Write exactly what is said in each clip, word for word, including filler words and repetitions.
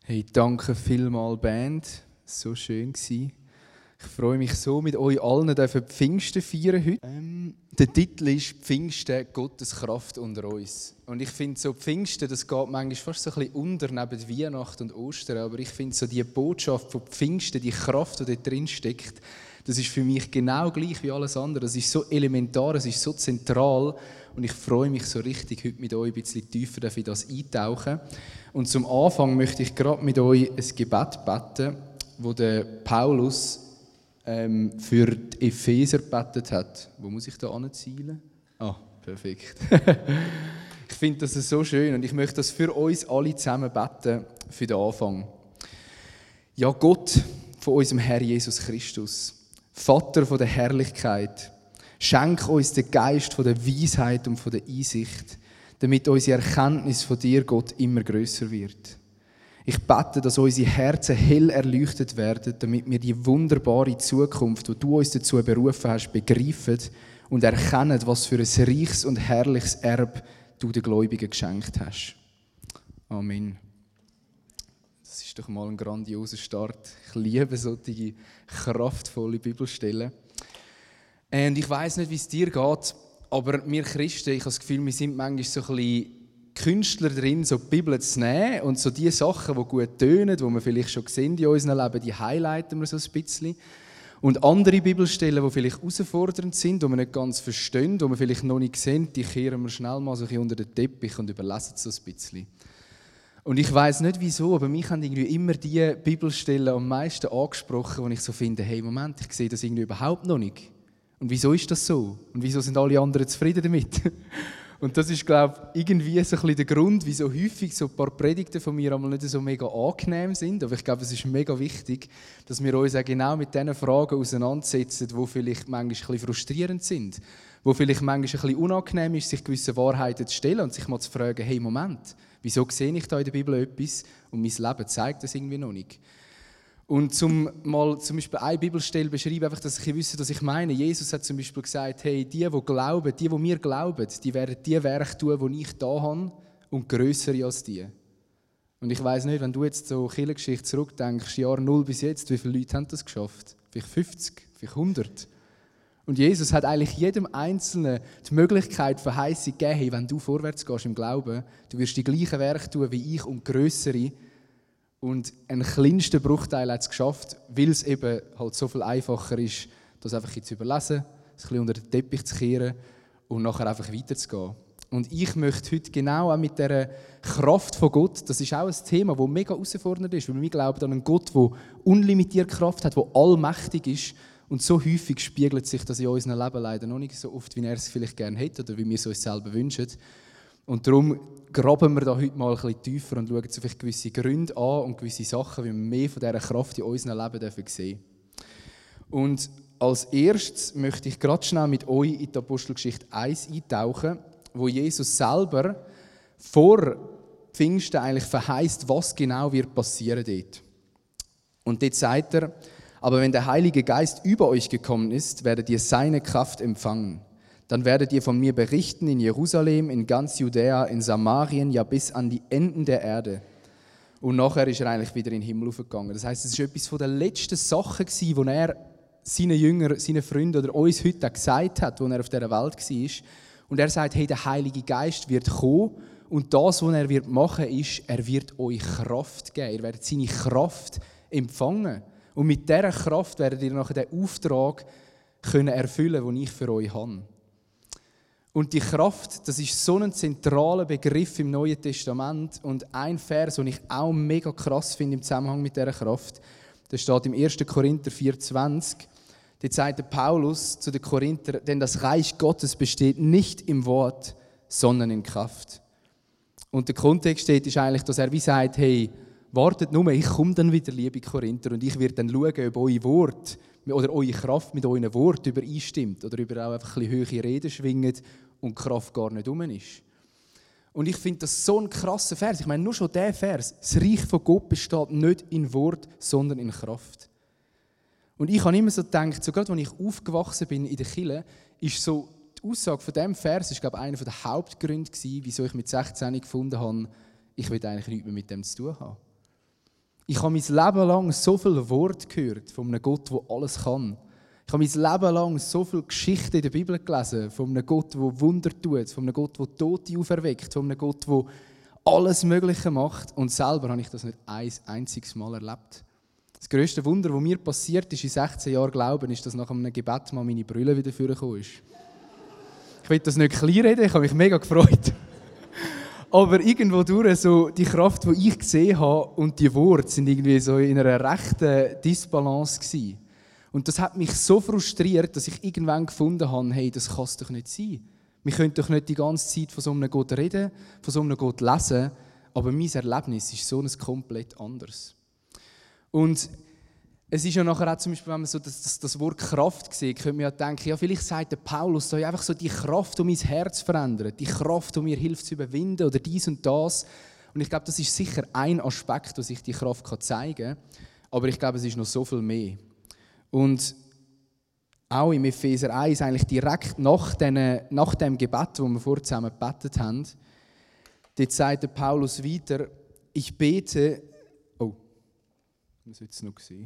Hey, danke vielmals, Band. So schön gsi. Ich freue mich so, mit euch allen dürfen Pfingsten feiern heute. Ähm, der Titel ist Pfingsten, Gottes Kraft unter uns. Und ich finde so Pfingsten, das geht manchmal fast so ein bisschen unter neben Weihnachten und Ostern. Aber ich finde so die Botschaft von Pfingsten, die Kraft, die dort drin steckt, das ist für mich genau gleich wie alles andere. Das ist so elementar, es ist so zentral. Und ich freue mich so richtig, heute mit euch ein bisschen tiefer in das eintauchen. Und zum Anfang möchte ich gerade mit euch ein Gebet beten, wo der Paulus ähm, für die Epheser gebetet hat. Wo muss ich da anzielen? Ah, perfekt. Ich finde das so schön und ich möchte das für uns alle zusammen beten, für den Anfang. Ja, Gott von unserem Herr Jesus Christus, Vater von der Herrlichkeit, schenk uns den Geist von der Weisheit und von der Einsicht, damit unsere Erkenntnis von dir, Gott, immer grösser wird. Ich bete, dass unsere Herzen hell erleuchtet werden, damit wir die wunderbare Zukunft, die du uns dazu berufen hast, begreifen und erkennen, was für ein reiches und herrliches Erbe du den Gläubigen geschenkt hast. Amen. Das ist doch mal ein grandioser Start. Ich liebe solche kraftvolle Bibelstellen. Und ich weiss nicht, wie es dir geht, aber wir Christen, ich habe das Gefühl, wir sind manchmal so ein bisschen Künstler drin, so die Bibel zu nehmen und so die Sachen, die gut tönen, die wir vielleicht schon sehen in unserem Leben, die highlighten wir so ein bisschen. Und andere Bibelstellen, die vielleicht herausfordernd sind, die wir nicht ganz verstehen, die wir vielleicht noch nicht sehen, die kehren wir schnell mal so ein bisschen unter den Teppich und überlassen so ein bisschen. Und ich weiss nicht wieso, aber mich haben irgendwie immer die Bibelstellen am meisten angesprochen, wo ich so finde, hey, Moment, ich sehe das irgendwie überhaupt noch nicht. Und wieso ist das so? Und wieso sind alle anderen zufrieden damit? Und das ist, glaube ich, irgendwie so ein bisschen der Grund, wieso häufig so ein paar Predigten von mir einmal nicht so mega angenehm sind. Aber ich glaube, es ist mega wichtig, dass wir uns auch genau mit diesen Fragen auseinandersetzen, die vielleicht manchmal ein bisschen frustrierend sind. Wo vielleicht manchmal ein bisschen unangenehm ist, sich gewisse Wahrheiten zu stellen und sich mal zu fragen, hey, Moment, wieso sehe ich da in der Bibel etwas und mein Leben zeigt das irgendwie noch nicht? Und zum mal zum Beispiel eine Bibelstelle beschreiben, einfach, dass ich wisse, was ich meine. Jesus hat zum Beispiel gesagt, hey, die, die glauben, die, die mir glauben, die werden die Werke tun, die ich da habe und grössere als die. Und ich weiss nicht, wenn du jetzt so Kirchengeschichte zurückdenkst, Jahr null bis jetzt, wie viele Leute haben das geschafft? Vielleicht fünfzig, vielleicht hundert. Und Jesus hat eigentlich jedem Einzelnen die Möglichkeit, Verheißung gegeben, hey, wenn du vorwärts gehst im Glauben, du wirst die gleichen Werke tun wie ich und grössere. Und einen kleinsten Bruchteil hat es geschafft, weil es eben halt so viel einfacher ist, das einfach zu überlesen, es ein bisschen unter den Teppich zu kehren und nachher einfach weiterzugehen. Und ich möchte heute genau auch mit dieser Kraft von Gott, das ist auch ein Thema, das mega herausfordernd ist, weil wir glauben an einen Gott, der unlimitierte Kraft hat, der allmächtig ist. Und so häufig spiegelt sich das in unserem Leben leider noch nicht so oft, wie er es vielleicht gerne hätte oder wie wir es uns selber wünschen. Und darum graben wir da heute mal ein bisschen tiefer und schauen uns vielleicht gewisse Gründe an und gewisse Sachen, wie wir mehr von dieser Kraft in unserem Leben dürfen sehen. Und als erstes möchte ich gerade schnell mit euch in die Apostelgeschichte eins eintauchen, wo Jesus selber vor Pfingsten eigentlich verheißt, was genau wird passieren dort. Und dort sagt er, aber wenn der Heilige Geist über euch gekommen ist, werdet ihr seine Kraft empfangen. Dann werdet ihr von mir berichten in Jerusalem, in ganz Judäa, in Samarien, ja bis an die Enden der Erde. Und nachher ist er eigentlich wieder in den Himmel aufgegangen. Das heisst, es war etwas von den letzten Sachen, die er seinen Jüngern, seinen Freunden oder uns heute gesagt hat, als er auf dieser Welt war. Und er sagt, hey, der Heilige Geist wird kommen und das, was er wird machen wird, ist, er wird euch Kraft geben. Ihr werdet seine Kraft empfangen. Und mit dieser Kraft werdet ihr nachher den Auftrag können erfüllen, den ich für euch habe. Und die Kraft, das ist so ein zentraler Begriff im Neuen Testament. Und ein Vers, den ich auch mega krass finde im Zusammenhang mit dieser Kraft, das steht im ersten Korinther vier zwanzig. Dort sagt der Paulus zu den Korinther, denn das Reich Gottes besteht nicht im Wort, sondern in Kraft. Und der Kontext steht ist eigentlich, dass er wie sagt, hey, wartet nur, ich komme dann wieder, liebe Korinther, und ich werde dann schauen, ob euer Wort oder eure Kraft mit euren Worten übereinstimmt oder ob ihr auch einfach ein bisschen hohe Reden schwingt und die Kraft gar nicht rum ist. Und ich finde das so ein krasser Vers. Ich meine, nur schon dieser Vers. Das Reich von Gott besteht nicht in Wort, sondern in Kraft. Und ich habe immer so gedacht, so gerade als ich aufgewachsen bin in der Kirche, ist so die Aussage von diesem Vers ist, glaube ich, einer der Hauptgründe gewesen, wieso ich mit sechzehn gefunden habe, ich will eigentlich nichts mehr mit dem zu tun haben. Ich habe mein Leben lang so viel Wort gehört von einem Gott, der alles kann. Ich habe mein Leben lang so viele Geschichten in der Bibel gelesen, von einem Gott, der Wunder tut, von einem Gott, der Tote auferweckt, von einem Gott, der alles Mögliche macht. Und selber habe ich das nicht ein einziges Mal erlebt. Das grösste Wunder, das mir passiert ist in sechzehn Jahren Glauben, ist, dass nach einem Gebet mal meine Brille wieder vorgekommen ist. Ich will das nicht kleinreden, ich habe mich mega gefreut. Aber irgendwo durch, so die Kraft, die ich gesehen habe und die Worte, sind irgendwie so in einer rechten Disbalance gewesen. Und das hat mich so frustriert, dass ich irgendwann gefunden habe, hey, das kann es doch nicht sein. Wir können doch nicht die ganze Zeit von so einem Gott reden, von so einem Gott lesen, aber mein Erlebnis ist so ein komplett anderes. Und es ist ja nachher auch zum Beispiel, wenn man so das, das, das Wort Kraft sieht, könnte man ja denken, ja, vielleicht sagt der Paulus so, ja, einfach so die Kraft, die mein Herz verändert, die Kraft, die mir hilft zu überwinden oder dies und das. Und ich glaube, das ist sicher ein Aspekt, wo sich die Kraft kann zeigen kann, aber ich glaube, es ist noch so viel mehr. Und auch im Epheser eins, eigentlich direkt nach, den, nach dem Gebet, das wir vorher zusammen gebetet haben, dort sagt der Paulus weiter, ich bete, oh, das wird es noch sehen.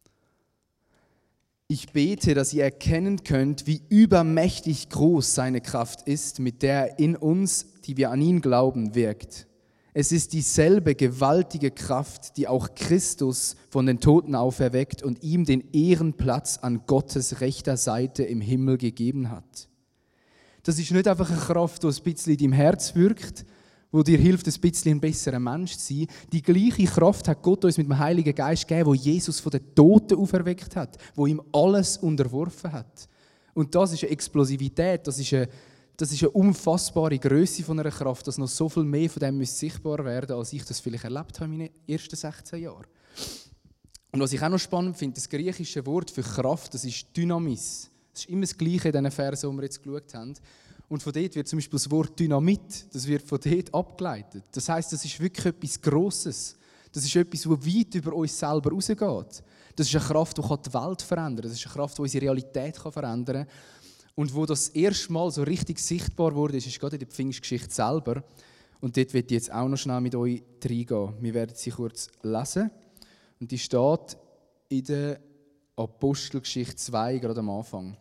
Ich bete, dass ihr erkennen könnt, wie übermächtig groß seine Kraft ist, mit der er in uns, die wir an ihn glauben, wirkt. Es ist dieselbe gewaltige Kraft, die auch Christus von den Toten auferweckt und ihm den Ehrenplatz an Gottes rechter Seite im Himmel gegeben hat. Das ist nicht einfach eine Kraft, die ein bisschen in deinem Herz wirkt, wo dir hilft, ein bisschen ein besserer Mensch zu sein. Die gleiche Kraft hat Gott uns mit dem Heiligen Geist gegeben, wo Jesus von den Toten auferweckt hat, wo ihm alles unterworfen hat. Und das ist eine Explosivität, das ist eine Das ist eine unfassbare Größe von einer Kraft, dass noch so viel mehr von dem sichtbar werden müsste, als ich das vielleicht erlebt habe in meinen ersten sechzehn Jahren. Und was ich auch noch spannend finde, das griechische Wort für Kraft, das ist Dynamis. Das ist immer das Gleiche in diesen Versen, die wir jetzt geschaut haben. Und von dort wird zum Beispiel das Wort Dynamit, das wird von dort abgeleitet. Das heisst, das ist wirklich etwas Grosses. Das ist etwas, das weit über uns selber rausgeht. Das ist eine Kraft, die die Welt verändern kann. Das ist eine Kraft, die unsere Realität verändern kann. Und wo das erste Mal so richtig sichtbar wurde, ist, ist gerade in der Pfingstgeschichte selber. Und dort wird ich jetzt auch noch schnell mit euch reingehen. Wir werden sie kurz lesen. Und die steht in der Apostelgeschichte zwei, gerade am Anfang.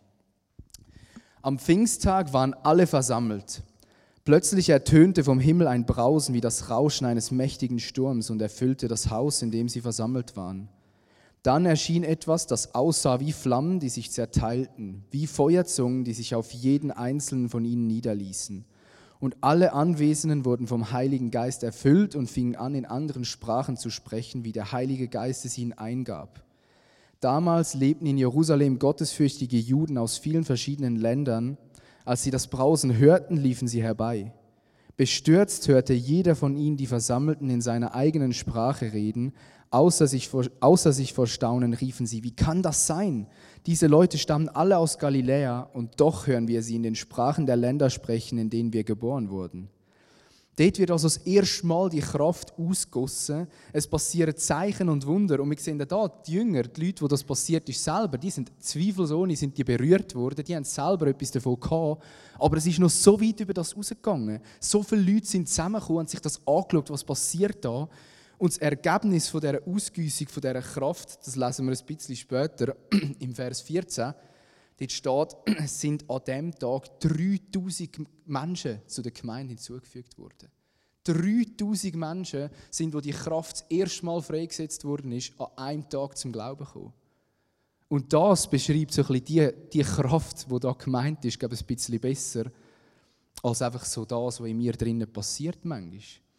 Am Pfingsttag waren alle versammelt. Plötzlich ertönte vom Himmel ein Brausen wie das Rauschen eines mächtigen Sturms und erfüllte das Haus, in dem sie versammelt waren. Dann erschien etwas, das aussah wie Flammen, die sich zerteilten, wie Feuerzungen, die sich auf jeden einzelnen von ihnen niederließen. Und alle Anwesenden wurden vom Heiligen Geist erfüllt und fingen an, in anderen Sprachen zu sprechen, wie der Heilige Geist es ihnen eingab. Damals lebten in Jerusalem gottesfürchtige Juden aus vielen verschiedenen Ländern. Als sie das Brausen hörten, liefen sie herbei. Bestürzt hörte jeder von ihnen die Versammelten in seiner eigenen Sprache reden. Außer sich, vor, außer sich vor Staunen riefen sie, wie kann das sein? Diese Leute stammen alle aus Galiläa und doch hören wir sie in den Sprachen der Länder sprechen, in denen wir geboren wurden. Dort wird also das erste Mal die Kraft ausgegossen. Es passieren Zeichen und Wunder. Und wir sehen da, die Jünger, die Leute, wo das passiert ist, selber, die sind zweifelsohne sind die berührt worden, die haben selber etwas davon gehabt. Aber es ist noch so weit über das rausgegangen. So viele Leute sind zusammengekommen und sich das angeschaut, was passiert da. Und das Ergebnis von dieser Ausgüssung, von dieser Kraft, das lesen wir ein bisschen später im Vers vierzehn. Dort steht, es sind an diesem Tag dreitausend Menschen zu der Gemeinde hinzugefügt worden. dreitausend Menschen sind, wo die Kraft das erste Mal freigesetzt worden ist, an einem Tag zum Glauben gekommen. Und das beschreibt so ein bisschen die, die Kraft, die da gemeint ist, glaube ich, ein bisschen besser, als einfach so das, was in mir drinnen passiert manchmal.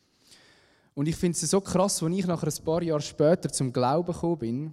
Und ich finde es so krass, als ich nachher ein paar Jahre später zum Glauben gekommen bin,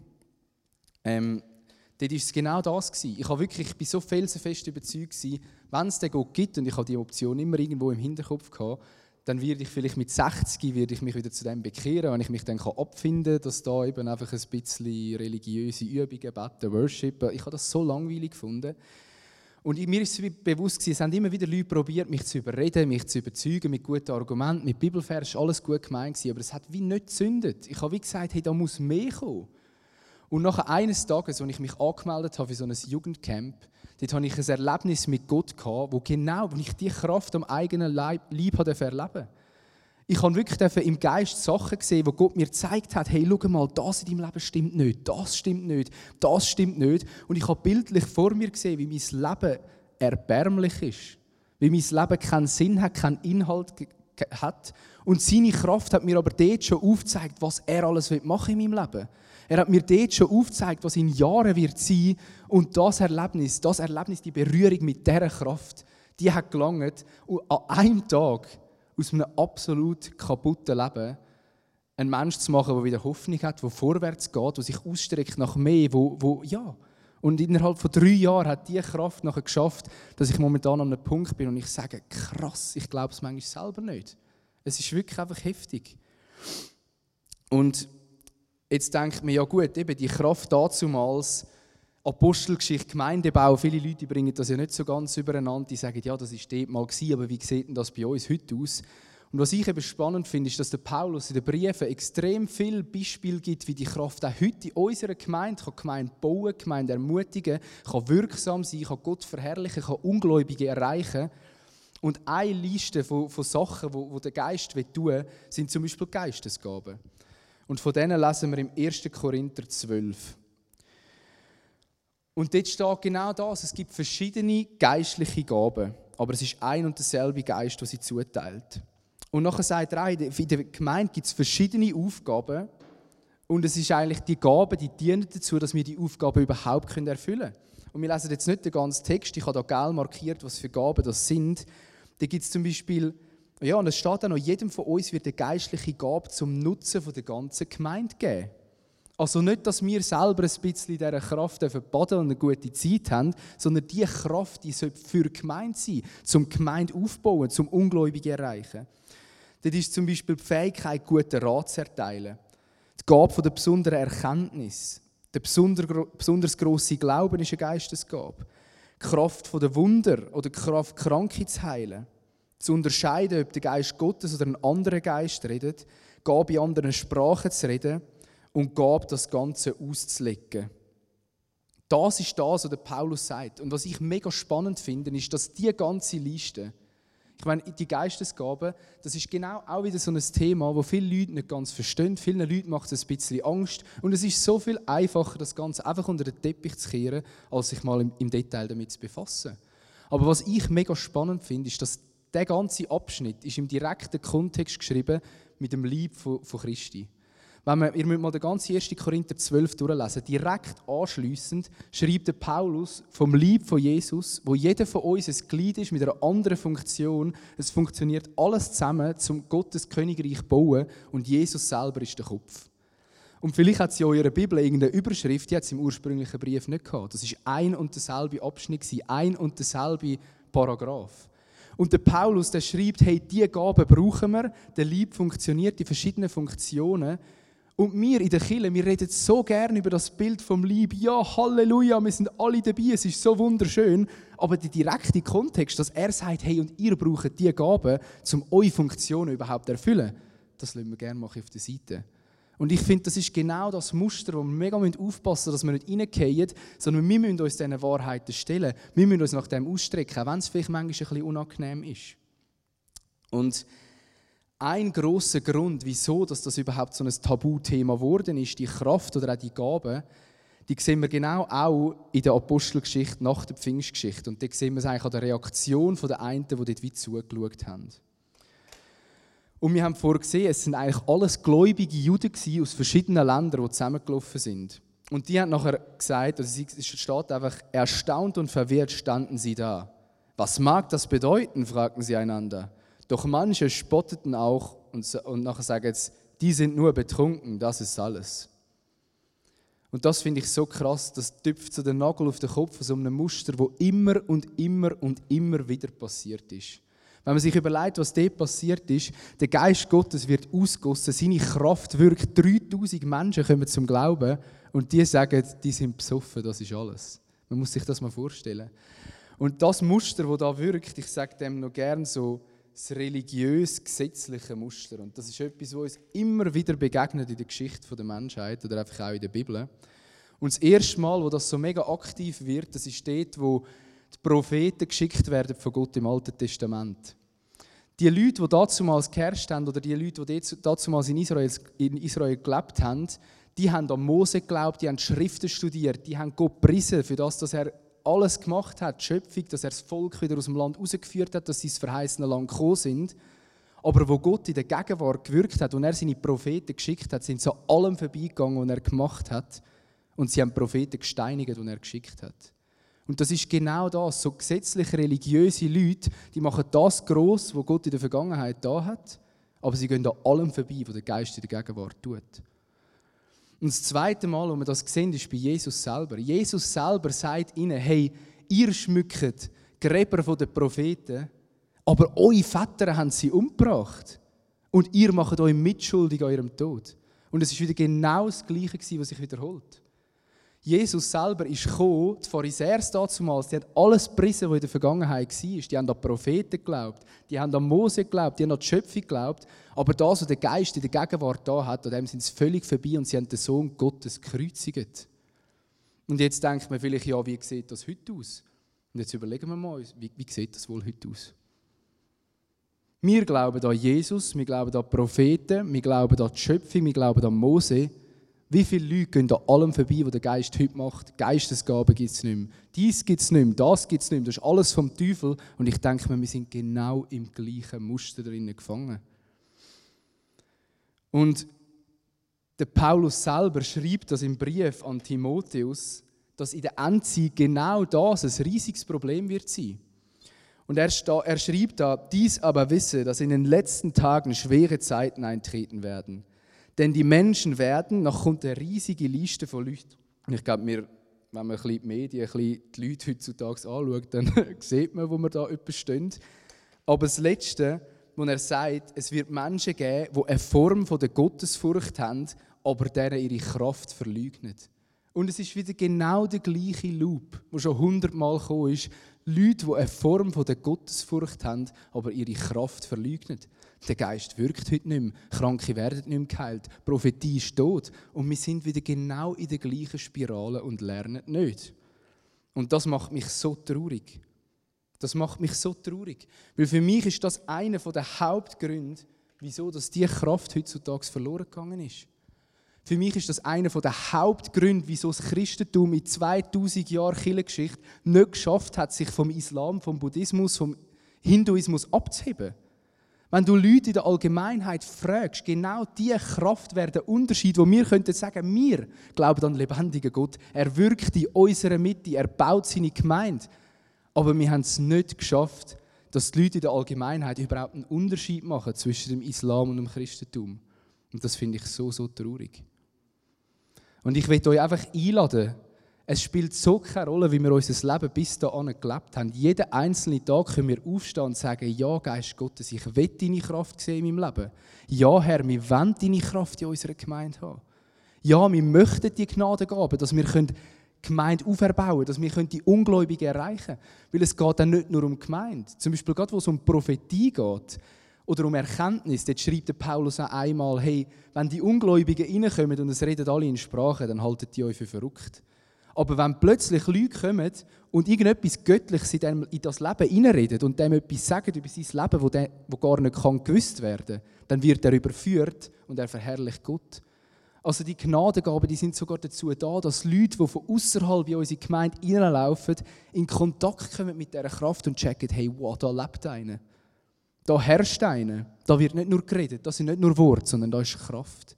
ähm, dort war es genau das gewesen. Ich war wirklich, ich bin so felsenfest überzeugt gewesen, wenn es den Gott gibt, und ich habe die Option immer irgendwo im Hinterkopf gehabt, dann werde ich vielleicht mit sechzig werde ich mich wieder zu dem bekehren, wenn ich mich dann abfinden kann, dass da eben einfach ein bisschen religiöse Übungen, Beten, Worship, ich habe das so langweilig gefunden. Und mir ist es bewusst gewesen, es haben immer wieder Leute probiert, mich zu überreden, mich zu überzeugen mit guten Argumenten, mit Bibelvers, alles gut gemeint gewesen, aber es hat wie nicht gezündet. Ich habe wie gesagt, hey, da muss mehr kommen. Und nach eines Tages, als ich mich angemeldet habe für so ein Jugendcamp, dort hatte ich ein Erlebnis mit Gott gehabt, wo genau, wo ich die Kraft am eigenen Leib, Leib erleben durfte. Ich habe wirklich im Geist Sachen gesehen, wo Gott mir gezeigt hat, hey, schau mal, das in deinem Leben stimmt nicht, das stimmt nicht, das stimmt nicht. Und ich habe bildlich vor mir gesehen, wie mein Leben erbärmlich ist. Wie mein Leben keinen Sinn hat, keinen Inhalt hat. Und seine Kraft hat mir aber dort schon aufgezeigt, was er alles machen will in meinem Leben. Er hat mir dort schon aufgezeigt, was in Jahren wird sein. Und das Erlebnis, das Erlebnis, die Berührung mit dieser Kraft, die hat gelangt, an einem Tag aus einem absolut kaputten Leben einen Menschen zu machen, der wieder Hoffnung hat, der vorwärts geht, der sich ausstreckt nach mehr, wo, wo ja. Und innerhalb von drei Jahren hat diese Kraft nachher geschafft, dass ich momentan an einem Punkt bin und ich sage, krass, ich glaube es manchmal selber nicht. Es ist wirklich einfach heftig. Und jetzt denkt man, ja gut, eben die Kraft dazumals, Apostelgeschichte, Gemeindebau, viele Leute bringen das ja nicht so ganz übereinander, die sagen, ja, das war dort mal gewesen, aber wie sieht denn das bei uns heute aus? Und was ich eben spannend finde, ist, dass der Paulus in den Briefen extrem viele Beispiele gibt, wie die Kraft auch heute in unserer Gemeinde kann Gemeinde bauen, Gemeinde ermutigen, kann wirksam sein, kann Gott verherrlichen, kann Ungläubige erreichen. Und eine Liste von, von Sachen, die wo, wo der Geist tun will, sind zum Beispiel Geistesgaben. Und von denen lesen wir im ersten Korinther zwölf. Und dort steht genau das, es gibt verschiedene geistliche Gaben, aber es ist ein und derselbe Geist, der sie zuteilt. Und nachher sagt er, in der Gemeinde gibt es verschiedene Aufgaben und es ist eigentlich die Gaben, die dienen dazu, dass wir die Aufgaben überhaupt erfüllen können. Und wir lesen jetzt nicht den ganzen Text, ich habe da gelb markiert, was für Gaben das sind. Da gibt es zum Beispiel, ja, und es steht auch noch, jedem von uns wird eine geistliche Gabe zum Nutzen der ganzen Gemeinde geben. Also nicht, dass wir selber ein bisschen in dieser Kraft baden und eine gute Zeit haben, sondern diese Kraft, die soll für die Gemeinde sein, zum Gemeinde aufbauen, zum Ungläubigen erreichen. Das ist zum Beispiel die Fähigkeit, guten Rat zu erteilen, die Gabe der besonderen Erkenntnis, der besonders grosse Glauben ist eine Geistesgabe, die Kraft der Wunder oder die Kraft, Kranke zu heilen, zu unterscheiden, ob der Geist Gottes oder ein anderer Geist redet, die Gabe in anderen Sprachen zu reden und die Gabe, das Ganze auszulegen. Das ist das, was der Paulus sagt. Und was ich mega spannend finde, ist, dass diese ganze Liste, ich meine, die Geistesgaben, das ist genau auch wieder so ein Thema, das viele Leute nicht ganz verstehen. Vielen Leuten macht es ein bisschen Angst. Und es ist so viel einfacher, das Ganze einfach unter den Teppich zu kehren, als sich mal im, im Detail damit zu befassen. Aber was ich mega spannend finde, ist, dass der ganze Abschnitt ist im direkten Kontext geschrieben mit dem Leib von, von Christi. Wenn wir, ihr müsst mal den ganzen ersten Korinther zwölf durchlesen, direkt anschliessend schreibt der Paulus vom Leib von Jesus, wo jeder von uns ein Glied ist mit einer anderen Funktion. Es funktioniert alles zusammen, um Gottes Königreich zu bauen und Jesus selber ist der Kopf. Und vielleicht hat sie in eurer Bibel irgendeine Überschrift, die hat es im ursprünglichen Brief nicht gehabt. Das war ein und derselbe Abschnitt, ein und derselbe Paragraph. Und der Paulus, der schreibt, hey, diese Gaben brauchen wir, der Leib funktioniert in verschiedenen Funktionen. Und wir in der Kirche, wir reden so gerne über das Bild vom Leib. Ja, Halleluja, wir sind alle dabei, es ist so wunderschön. Aber der direkte Kontext, dass er sagt, hey, und ihr braucht diese Gaben, um eure Funktionen überhaupt zu erfüllen, das lassen wir gerne machen auf der Seite. Und ich finde, das ist genau das Muster, wo wir mega aufpassen müssen, dass wir nicht reingehen, sondern wir müssen uns diesen Wahrheiten stellen. Wir müssen uns nach dem ausstrecken, auch wenn es vielleicht manchmal ein bisschen unangenehm ist. Und ein grosser Grund, wieso dass das überhaupt so ein Tabuthema geworden ist, die Kraft oder auch die Gaben, die sehen wir genau auch in der Apostelgeschichte nach der Pfingstgeschichte. Und da sehen wir es eigentlich an der Reaktion der einen, die dort wie zugeschaut haben. Und wir haben vorher gesehen, es sind eigentlich alles gläubige Juden aus verschiedenen Ländern, die zusammengelaufen sind. Und die haben nachher gesagt, also es steht einfach, erstaunt und verwirrt standen sie da. Was mag das bedeuten, fragten sie einander. Doch manche spotteten auch und, und nachher sagen jetzt, die sind nur betrunken, das ist alles. Und das finde ich so krass, das tüpft so den Nagel auf den Kopf von so einem Muster, das immer und immer und immer wieder passiert ist. Wenn man sich überlegt, was dort passiert ist, der Geist Gottes wird ausgegossen, seine Kraft wirkt, dreitausend Menschen kommen zum Glauben und die sagen, die sind besoffen, das ist alles. Man muss sich das mal vorstellen. Und das Muster, das da wirkt, ich sage dem noch gerne so, das religiös-gesetzliche Muster. Und das ist etwas, was uns immer wieder begegnet in der Geschichte der Menschheit oder einfach auch in der Bibel. Und das erste Mal, wo das so mega aktiv wird, das ist dort, wo die Propheten geschickt werden von Gott im Alten Testament. Die Leute, die damals geherrscht haben, oder die Leute, die damals in Israel, in Israel gelebt haben, die haben an Mose geglaubt, die haben die Schriften studiert, die haben Gott gepriesen für das, dass er alles gemacht hat, die Schöpfung, dass er das Volk wieder aus dem Land rausgeführt hat, dass sie ins verheißene Land gekommen sind. Aber wo Gott in der Gegenwart gewirkt hat und er seine Propheten geschickt hat, sind sie an allem vorbeigegangen, was er gemacht hat. Und sie haben die Propheten gesteinigt, die er geschickt hat. Und das ist genau das. So gesetzlich religiöse Leute, die machen das gross, was Gott in der Vergangenheit da hat, aber sie gehen an allem vorbei, was der Geist in der Gegenwart tut. Und das zweite Mal, wo wir das sehen, ist bei Jesus selber. Jesus selber sagt ihnen, hey, ihr schmückt Gräber der Propheten, aber eure Väter haben sie umgebracht. Und ihr macht euch mitschuldig an ihrem Tod. Und es war wieder genau das Gleiche, was sich wiederholt. Jesus selber ist gekommen, die Pharisäer damals, die haben alles gepriesen, was in der Vergangenheit war. Die haben an die Propheten geglaubt, die haben an Mose geglaubt, die haben an die Schöpfung geglaubt. Aber das, was der Geist in der Gegenwart da hat, an dem sind sie völlig vorbei und sie haben den Sohn Gottes gekreuzigt. Und jetzt denkt man vielleicht, ja, wie sieht das heute aus? Und jetzt überlegen wir mal, wie, wie sieht das wohl heute aus? Wir glauben an Jesus, wir glauben an die Propheten, wir glauben an die Schöpfung, wir glauben an Mose. Wie viele Leute gehen an allem vorbei, was der Geist heute macht? Geistesgaben gibt es nicht mehr. Dies gibt es nicht mehr, das gibt es nicht mehr. Das ist alles vom Teufel. Und ich denke mir, wir sind genau im gleichen Muster drinnen gefangen. Und der Paulus selber schreibt das im Brief an Timotheus, dass in der Endzeit genau das ein riesiges Problem wird sein. Und er, er schreibt da, dies aber wisse, dass in den letzten Tagen schwere Zeiten eintreten werden. Denn die Menschen werden, noch kommt eine riesige Liste von Leuten. Und ich glaube, wir, wenn man ein bisschen die Medien, ein bisschen die Leute heutzutage anschaut, dann sieht man, wo wir da etwas stehen. Aber das Letzte, wo er sagt, es wird Menschen geben, die eine Form von der Gottesfurcht haben, aber deren ihre Kraft verleugnen. Und es ist wieder genau der gleiche Loop, der schon hundertmal gekommen ist. Leute, die eine Form von der Gottesfurcht haben, aber ihre Kraft verleugnen. Der Geist wirkt heute nicht mehr, Kranke werden nicht mehr geheilt, Prophetie ist tot. Und wir sind wieder genau in der gleichen Spirale und lernen nicht. Und das macht mich so traurig. Das macht mich so traurig. Weil für mich ist das einer der Hauptgründe, wieso dass diese Kraft heutzutage verloren gegangen ist. Für mich ist das einer der Hauptgründe, wieso das Christentum in zweitausend Jahren Kirchengeschichte nicht geschafft hat, sich vom Islam, vom Buddhismus, vom Hinduismus abzuheben. Wenn du Leute in der Allgemeinheit fragst, genau diese Kraft wäre der Unterschied, wo wir könnten sagen, wir glauben an den lebendigen Gott. Er wirkt in unserer Mitte, er baut seine Gemeinde. Aber wir haben es nicht geschafft, dass die Leute in der Allgemeinheit überhaupt einen Unterschied machen zwischen dem Islam und dem Christentum. Und das finde ich so, so traurig. Und ich möchte euch einfach einladen, es spielt so keine Rolle, wie wir unser Leben bis dahin gelebt haben. Jeden einzelnen Tag können wir aufstehen und sagen, ja, Geist Gottes, ich will deine Kraft sehen in meinem Leben. Ja, Herr, wir wollen deine Kraft in unserer Gemeinde haben. Ja, wir möchten die Gnade geben, dass wir die Gemeinde auferbauen können, dass wir die Ungläubigen erreichen können. Weil es geht dann nicht nur um die Gemeinde. Zum Beispiel gerade, wo es um Prophetie geht oder um Erkenntnis, dort schreibt der Paulus auch einmal, hey, wenn die Ungläubigen reinkommen und es reden alle in Sprachen, dann halten die euch für verrückt. Aber wenn plötzlich Leute kommen und irgendetwas Göttliches in das Leben hineinreden und dem etwas sagen über sein Leben, wo, der, wo gar nicht kann gewusst werden kann, dann wird er überführt und er verherrlicht Gott. Also die Gnadengaben, die sind sogar dazu da, dass Leute, die von außerhalb in unsere Gemeinde hineinlaufen, in Kontakt kommen mit dieser Kraft und checken, hey, wow, da lebt einer. Da herrscht einer. Da wird nicht nur geredet, das sind nicht nur Worte, sondern da ist Kraft.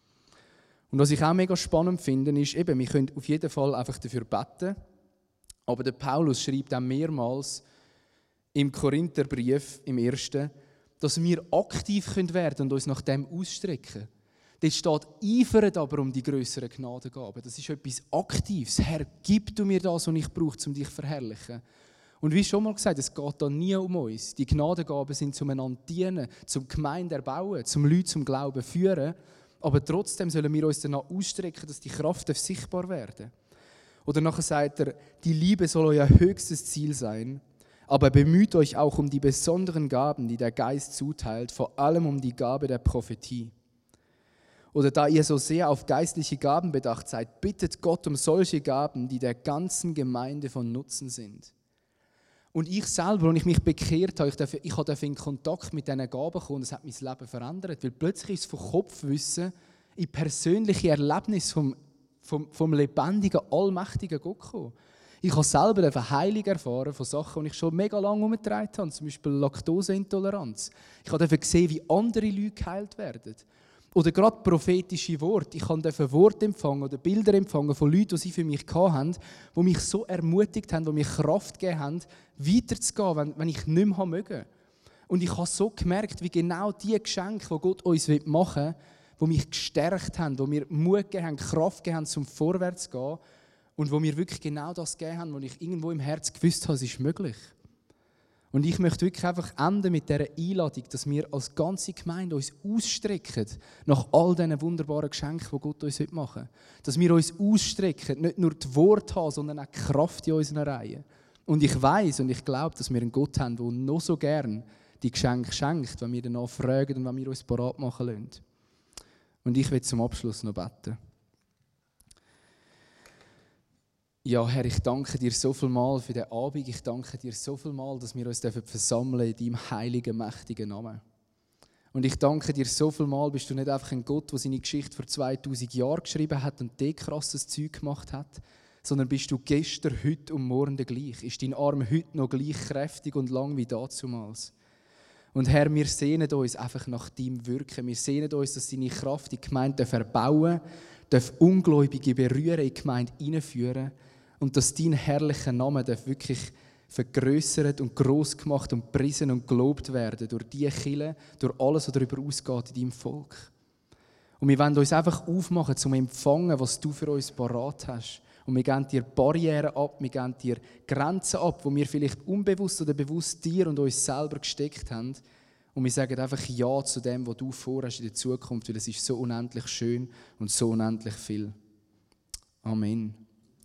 Und was ich auch mega spannend finde, ist, eben, wir können auf jeden Fall einfach dafür beten, aber der Paulus schreibt auch mehrmals im Korintherbrief, im ersten, dass wir aktiv werden können und uns nach dem ausstrecken. Dort steht, eifert aber um die grösseren Gnadengaben. Das ist etwas Aktives. Herr, gib du mir das, was ich brauche, um dich zu verherrlichen. Und wie schon mal gesagt, es geht da nie um uns. Die Gnadengaben sind zum einander dienen, zum Gemeinde erbauen, zum Leute zum Glauben führen. Aber trotzdem sollen wir uns danach ausstrecken, dass die Kraft sichtbar werden darf. Oder nachher sagt er, die Liebe soll euer höchstes Ziel sein, aber bemüht euch auch um die besonderen Gaben, die der Geist zuteilt, vor allem um die Gabe der Prophetie. Oder da ihr so sehr auf geistliche Gaben bedacht seid, bittet Gott um solche Gaben, die der ganzen Gemeinde von Nutzen sind. Und ich selber, als ich mich bekehrt habe, ich durfte, ich durfte in Kontakt mit diesen Gaben kommen und es hat mein Leben verändert. Weil plötzlich ist es von Kopfwissen in persönliche Erlebnisse vom, vom, vom lebendigen, allmächtigen Gott gekommen. Ich habe selber eine Heilung erfahren von Sachen, die ich schon mega lange herumgetragen habe, zum Beispiel Laktoseintoleranz. Ich habe gesehen, wie andere Leute geheilt werden. Oder gerade prophetische Worte. Ich durfte Worte empfangen oder Bilder empfangen von Leuten, die sie für mich hatten, die mich so ermutigt haben, die mir Kraft gegeben haben, weiterzugehen, wenn, wenn ich nicht mehr möge. Und ich habe so gemerkt, wie genau die Geschenke, die Gott uns machen will, die mich gestärkt haben, die mir Mut gegeben haben, Kraft gegeben haben, zum Vorwärts zu gehen und die mir wirklich genau das gegeben haben, wo ich irgendwo im Herzen gewusst habe, es ist möglich. Und ich möchte wirklich einfach enden mit dieser Einladung, dass wir als ganze Gemeinde uns ausstrecken nach all diesen wunderbaren Geschenken, die Gott uns heute machen will. Dass wir uns ausstrecken, nicht nur die Worte haben, sondern auch die Kraft in unseren Reihen. Und ich weiss und ich glaube, dass wir einen Gott haben, der noch so gern die Geschenke schenkt, wenn wir danach fragen und wenn wir uns parat machen lassen. Und ich will zum Abschluss noch beten. Ja, Herr, ich danke dir so viel Mal für den Abend. Ich danke dir so viel Mal, dass wir uns versammeln in deinem heiligen, mächtigen Namen. Und ich danke dir so viel Mal, bist du nicht einfach ein Gott, der seine Geschichte vor zweitausend Jahren geschrieben hat und de krasses Zeug gemacht hat, sondern bist du gestern, heute und morgen gleich. Ist dein Arm heute noch gleich kräftig und lang wie dazumals? Und Herr, wir sehnen uns einfach nach deinem Wirken. Wir sehnen uns, dass deine Kraft die Gemeinde verbauen darf, Ungläubige berühren, in die Gemeinde hineinführen und dass dein herrlicher Name wirklich vergrössert und gross gemacht und gepriesen und gelobt werden durch die Kirche, durch alles, was darüber ausgeht in deinem Volk. Und wir wollen uns einfach aufmachen, zum Empfangen, was du für uns parat hast. Und wir geben dir Barrieren ab, wir geben dir Grenzen ab, die wir vielleicht unbewusst oder bewusst dir und uns selber gesteckt haben. Und wir sagen einfach Ja zu dem, was du vorhast in der Zukunft, weil es ist so unendlich schön und so unendlich viel. Amen.